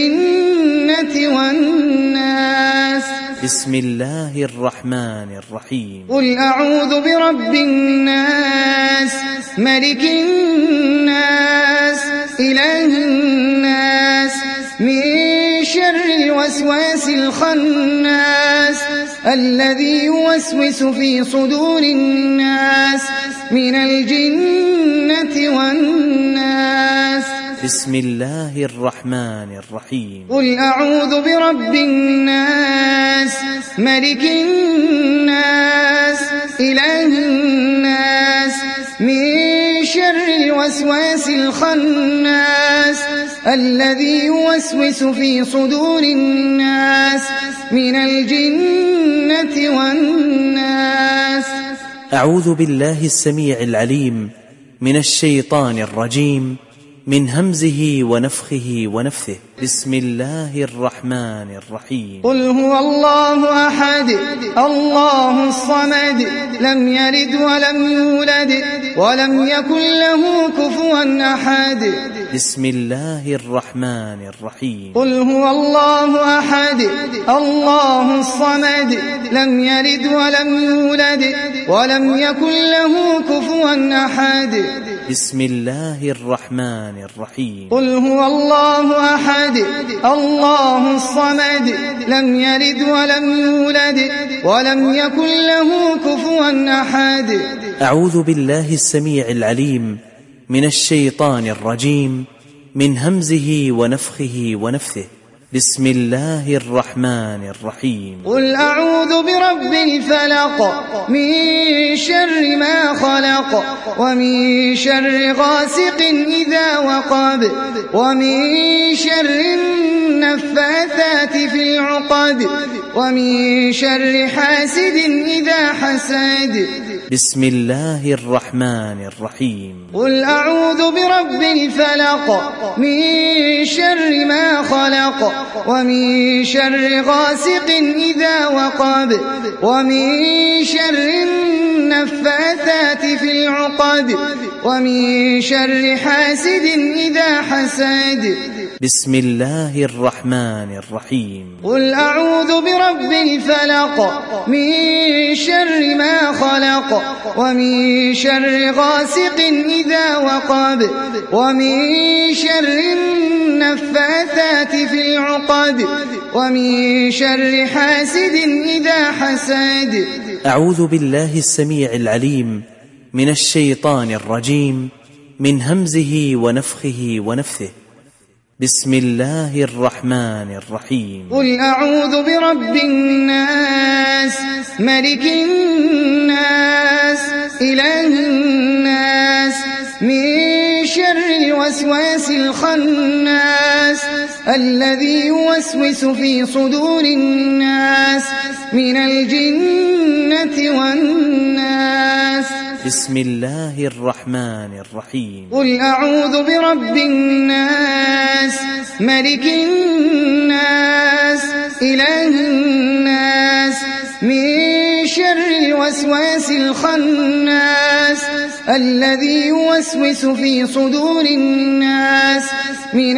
الجنة والناس. بسم الله الرحمن الرحيم قل أعوذ برب الناس ملك الناس إله الناس من شر الوسواس الخناس الذي يوسوس في صدور الناس من الجنة والناس. بسم الله الرحمن الرحيم قل أعوذ برب الناس ملك الناس إله الناس من شر الوسواس الخناس الذي يوسوس في صدور الناس من الجنة والناس. أعوذ بالله السميع العليم من الشيطان الرجيم من همزه ونفخه ونفثه. بسم الله الرحمن الرحيم قل هو الله أحد الله الصمد لم يلد ولم يولد ولم يكن له كفوا أحد. بسم الله الرحمن الرحيم قل هو الله أحد الله الصمد لم يلد ولم يولد ولم يكن له كفوا أحد. بسم الله الرحمن الرحيم قل هو الله أحد الله الصمد لم يلد ولم يولد ولم يكن له كفوا أحد. أعوذ بالله السميع العليم من الشيطان الرجيم من همزه ونفخه ونفثه. بسم الله الرحمن الرحيم قل أعوذ برب الفلق من شر ما خلق ومن شر غاسق إذا وقب ومن شر النفاثات في العقد ومن شر حاسد إذا حسد. بسم الله الرحمن الرحيم قل أعوذ برب الفلق من شر ما خلق ومن شر غاسق إذا وقب ومن شر النفاثات في العقد ومن شر حاسد إذا حسد. بسم الله الرحمن الرحيم قل أعوذ برب الفلق من شر ما خلق ومن شر غاسق إذا وقب ومن شر النفاثات في العقد ومن شر حاسد إذا حسد. أعوذ بالله السميع العليم من الشيطان الرجيم من همزه ونفخه ونفثه. بسم الله الرحمن الرحيم. قل أعوذ برب الناس ملك الناس إله الناس من شر الوسواس الخناس الذي يوسوس في صدور الناس من الجنة والناس. بسم الله الرحمن الرحيم. قل أعوذ برب الناس ملك الناس إله الناس من شر الوسواس الخناس الذي يوسوس في صدور الناس من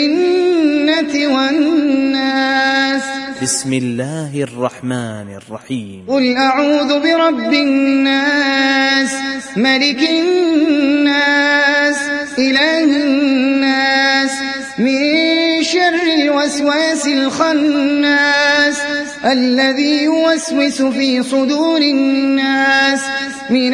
الجنة والناس. بسم الله الرحمن الرحيم. قل أعوذ برب الناس ملك الناس إله الناس من شر الوسواس الخناس الذي يوسوس في صدور الناس من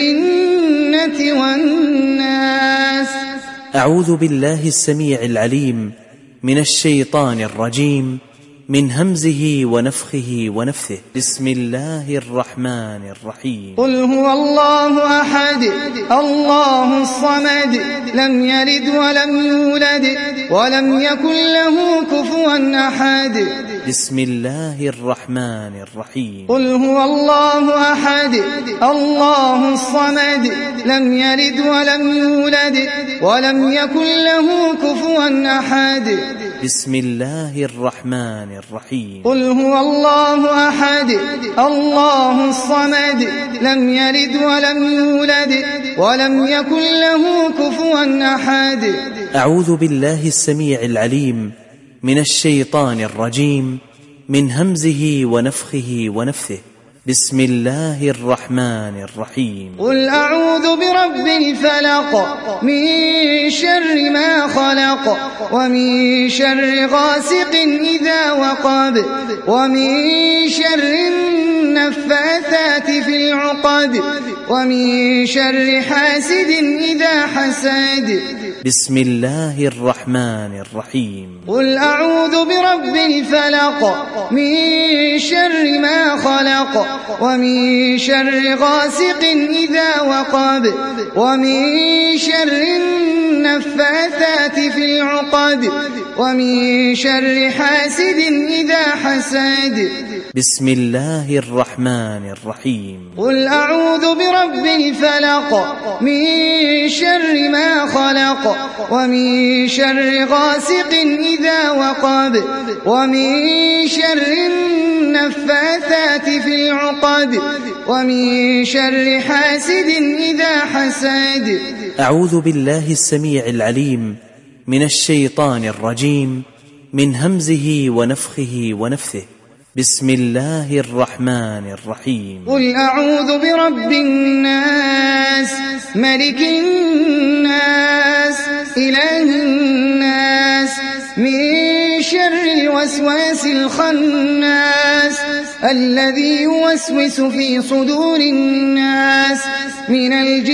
الجنة والناس. أعوذ بالله السميع العليم من الشيطان الرجيم من همزه ونفخه ونفثه. بسم الله الرحمن الرحيم. قل هو الله أحد الله الصمد لم يلد ولم يولد ولم يكن له كفوا أحد. بسم الله الرحمن الرحيم. قل هو الله أحد الله الصمد لم يلد ولم يولد ولم يكن له كفوا أحد. بسم الله الرحمن الرحيم. قل هو الله أحد الله الصمد لم يلد ولم يولد ولم يكن له كفوا أحد. أعوذ بالله السميع العليم من الشيطان الرجيم من همزه ونفخه ونفثه. بسم الله الرحمن الرحيم. قل أعوذ برب الفلق من شر ما خلق ومن شر غاسق إذا وقب ومن شر النفاثات في العقد ومن شر حاسد إذا حسد. بسم الله الرحمن الرحيم. قل أعوذ برب الفلق من شر ما خلق ومن شر غاسق إذا وقب ومن شر النفاثات في العقد ومن شر حاسد إذا حسد. بسم الله الرحمن الرحيم. قل أعوذ برب الفلق من شر ما خلق ومن شر غاسق إذا وقب ومن شر النفاثات في العقد ومن شر حاسد إذا حسد. أعوذ بالله السميع العليم من الشيطان الرجيم من همزه ونفخه ونفثه. بسم الله الرحمن الرحيم. قل أعوذ برب الناس ملك الناس إله الناس من شر الوسواس الخناس الذي يوسوس في صدور الناس من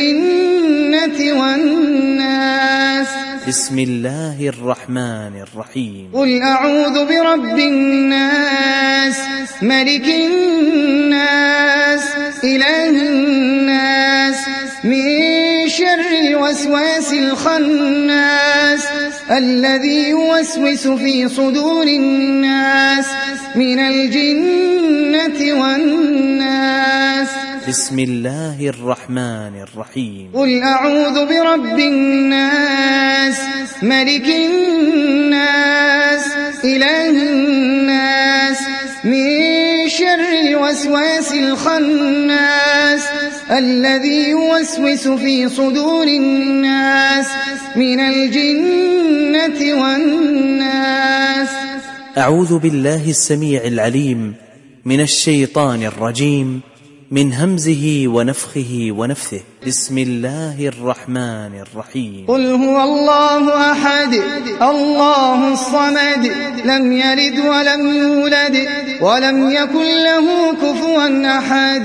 الجنة والناس. بسم الله الرحمن الرحيم. قل أعوذ برب الناس ملك الناس إله الناس من شر الوسواس الخناس الذي يوسوس في صدور الناس من الجنة والناس. بسم الله الرحمن الرحيم. قل أعوذ برب الناس ملك الناس إله الناس من شر الوسواس الخناس الذي يوسوس في صدور الناس من الجنة والناس. أعوذ بالله السميع العليم من الشيطان الرجيم من همزه ونفخه ونفثه. بسم الله الرحمن الرحيم. قل هو الله أحد الله الصمد لم يلد ولم يولد ولم يكن له كفوا أحد.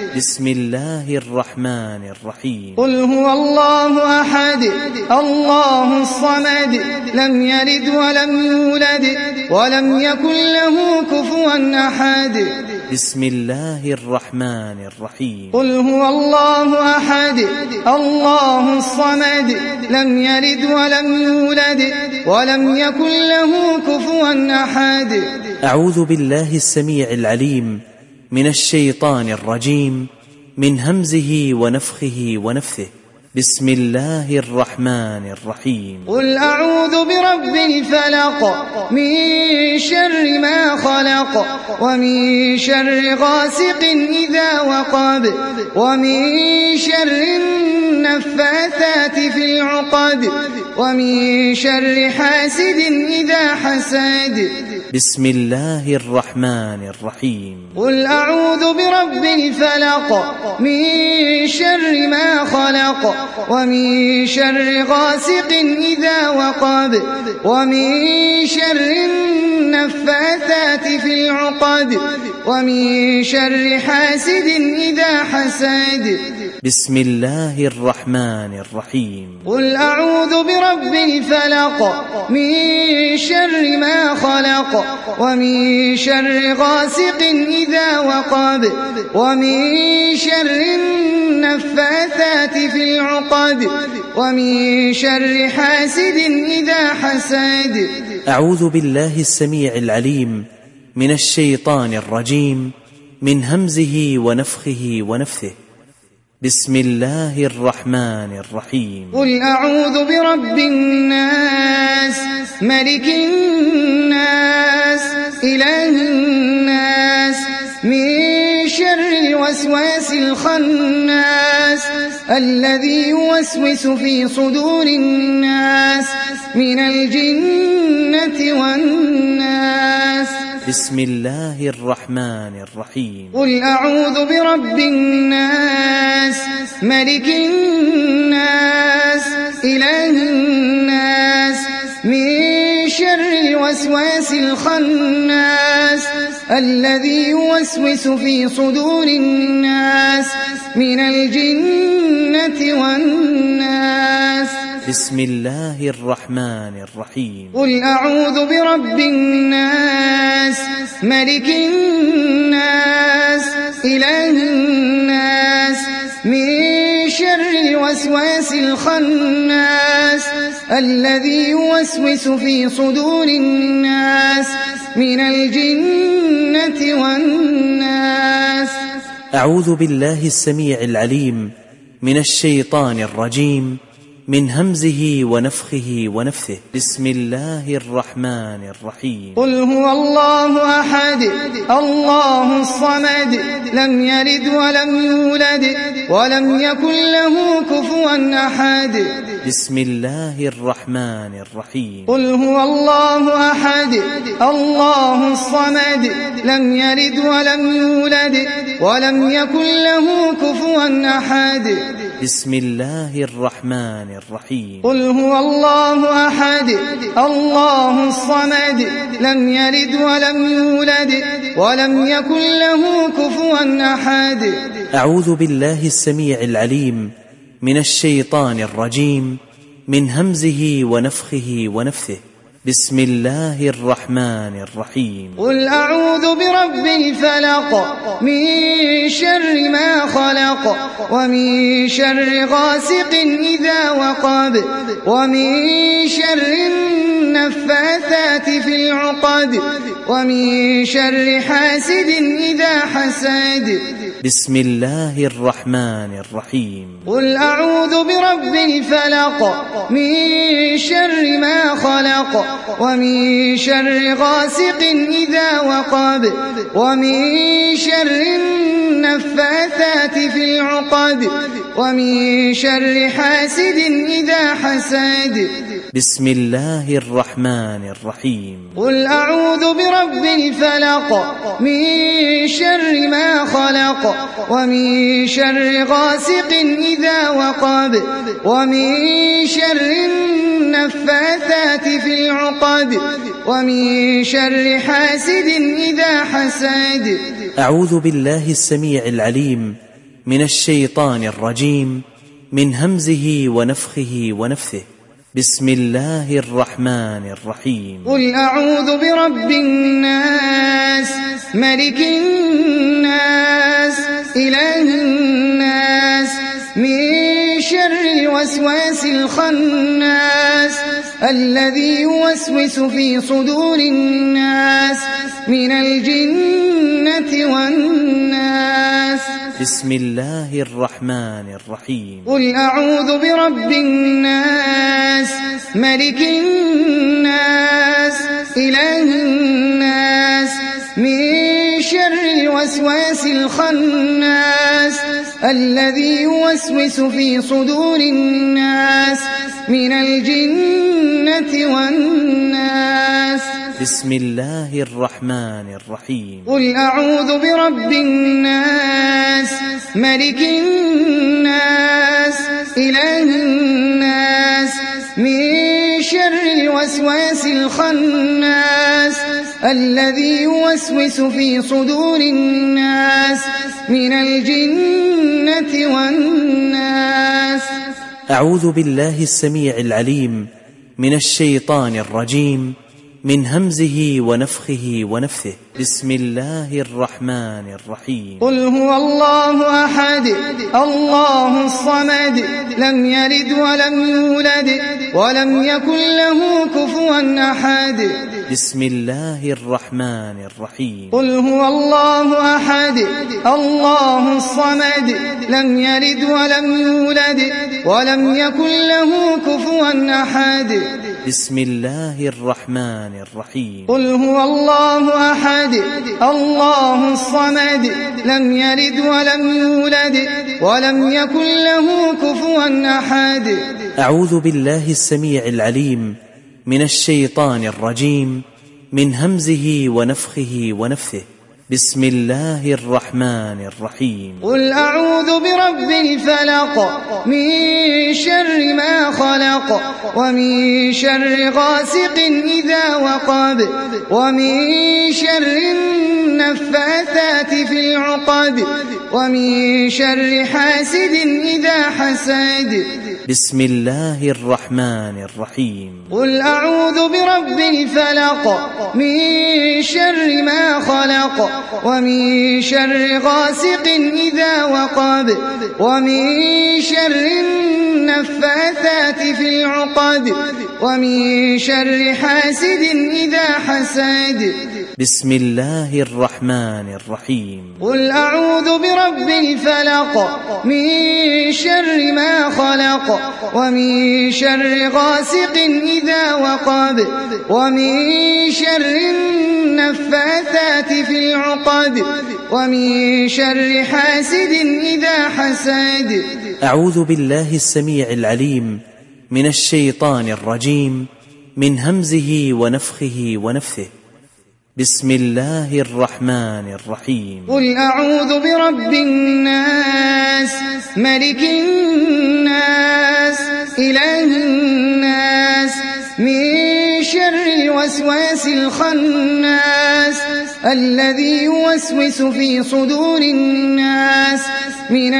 بسم الله الرحمن الرحيم قل هو الله أحد الله الصمد لم يلد ولم يولد ولم يكن له كفوا أحد بسم الله الرحمن الرحيم قل هو الله أحد الله الصمد لم يلد ولم يولد ولم يكن له كفوا أحد. أعوذ بالله السميع العليم من الشيطان الرجيم من همزه ونفخه ونفثه. بسم الله الرحمن الرحيم قل أعوذ برب الفلق من شر ما خلق ومن شر غاسق إذا وقب ومن شر النفاثات في العقد ومن شر حاسد إذا حسد. بسم الله الرحمن الرحيم قل أعوذ برب الفلق من شر ما خلق ومن شر غاسق إذا وقب ومن شر النفاثات في العقد ومن شر حاسد إذا حسد. بسم الله الرحمن الرحيم قل أعوذ برب الفلق من شر ما خلق ومن شر غاسق إذا وقب ومن شر النفاثات في العقد ومن شر حاسد إذا حسد. أعوذ بالله السميع العليم من الشيطان الرجيم من همزه ونفخه ونفثه. بسم الله الرحمن الرحيم قل أعوذ برب الناس ملك الناس إله الناس من شر الوسواس الخناس الذي يوسوس في صدور الناس من الجنة والناس. بسم الله الرحمن الرحيم قل أعوذ برب الناس ملك الناس إله الناس من شر الوسواس الخناس الذي يوسوس في صدور الناس من الجنة والناس. بسم الله الرحمن الرحيم قل أعوذ برب الناس ملك الناس إله الناس من شر الوسواس الخناس الذي يوسوس في صدور الناس من الجنة والناس. أعوذ بالله السميع العليم من الشيطان الرجيم من همزه ونفخه ونفثه. بسم الله الرحمن الرحيم قل هو الله أحد الله الصمد لم يلد ولم يولد ولم يكن له كفوا أحد. بسم الله الرحمن الرحيم قل هو الله أحد الله الصمد لم يلد ولم يولد ولم يكن له كفوا أحد. بسم الله الرحمن الرحيم قل هو الله أحد الله الصمد لم يلد ولم يولد ولم يكن له كفوا أحد. أعوذ بالله السميع العليم من الشيطان الرجيم من همزه ونفخه ونفثه. بسم الله الرحمن الرحيم قل أعوذ برب الفلق من شر ما خلق ومن شر غاسق إذا وقب ومن شر النفاثات في العقد ومن شر حاسد إذا حسد. بسم الله الرحمن الرحيم قل أعوذ برب الفلق من شر ما خلق ومن شر غاسق إذا وقب ومن شر النفاثات في العقد ومن شر حاسد إذا حسد. بسم الله الرحمن الرحيم قل أعوذ برب الفلق من شر ما خلق ومن شر غاسق إذا وقب ومن شر النفاثات في العقد ومن شر حاسد إذا حسد. أعوذ بالله السميع العليم من الشيطان الرجيم من همزه ونفخه ونفثه. بسم الله الرحمن الرحيم. قل أعوذ برب الناس ملك الناس إله الناس من شر الوسواس الخناس الذي يوسوس في صدور الناس من الجنة والناس. بسم الله الرحمن الرحيم. قل أعوذ برب الناس ملك الناس إله الناس من شر الوسواس الخناس الذي يوسوس في صدور الناس من الجنة والناس. بسم الله الرحمن الرحيم. قل أعوذ برب الناس ملك الناس إله الناس من شر الوسواس الخناس الذي يوسوس في صدور الناس من الجنة والناس. أعوذ بالله السميع العليم من الشيطان الرجيم من همزه ونفخه ونفثه. بسم الله الرحمن الرحيم. قل هو الله أحد الله الصمد لم يلد ولم يولد ولم يكن له كفوا أحد. بسم الله الرحمن الرحيم. قل هو الله أحد الله الصمد لم يلد ولم يولد ولم يكن له كفوا أحد. بسم الله الرحمن الرحيم. قل هو الله أحد الله الصمد لم يلد ولم يولد ولم يكن له كفوا أحد. أعوذ بالله السميع العليم من الشيطان الرجيم من همزه ونفخه ونفثه. بسم الله الرحمن الرحيم. قل أعوذ برب الفلق من شر ما خلق ومن شر غاسق إذا وقب ومن شر النفاثات في العقد ومن شر حاسد إذا حسد. بسم الله الرحمن الرحيم. قل أعوذ برب الفلق من شر ما خلق ومن شر غاسق إذا وقب ومن شر النفاثات في العقد ومن شر حاسد إذا حسد. بسم الله الرحمن الرحيم. قل أعوذ برب الفلق من شر ما خلق ومن شر غاسق إذا وقب ومن شر النفاثات في العقد ومن شر حاسد إذا حسد. أعوذ بالله السميع العليم من الشيطان الرجيم من همزه ونفخه ونفثه. بسم الله الرحمن الرحيم. قل أعوذ برب الناس ملك الناس إله الناس من شر الوسواس الخناس الذي يوسوس في صدور الناس من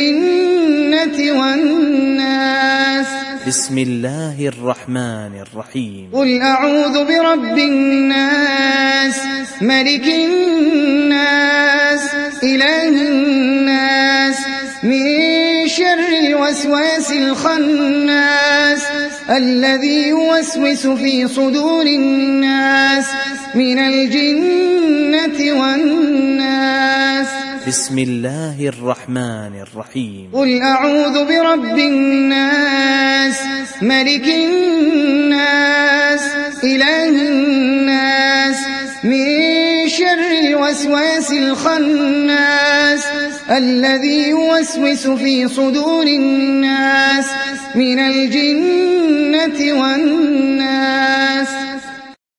الجنة والناس. بسم الله الرحمن الرحيم. قل أعوذ برب الناس ملك الناس إله الناس من شر الوسواس الخناس الذي يوسوس في صدور الناس من الجنة والناس. بسم الله الرحمن الرحيم. قل أعوذ برب الناس ملك الناس إله الناس من شر الوسواس الخناس الذي يوسوس في صدور الناس من الجنة والناس.